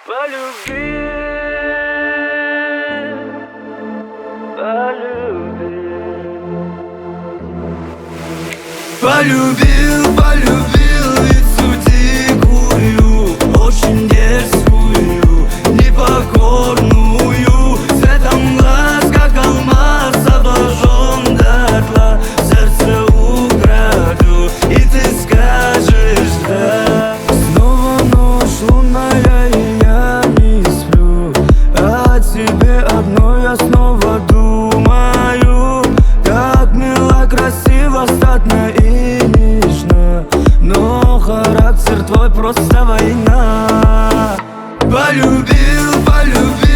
Полюбил лицу дикую, очень дерзкую, непокорную, цветом глаз, как алмаз, обожжен дотла. Сердце украду, и ты скажешь да. Снова ночь лунная, и я не сплю, о тебе одной я снова думаю. Как мило, красиво, статно и нежно, но характер твой просто война. Полюбил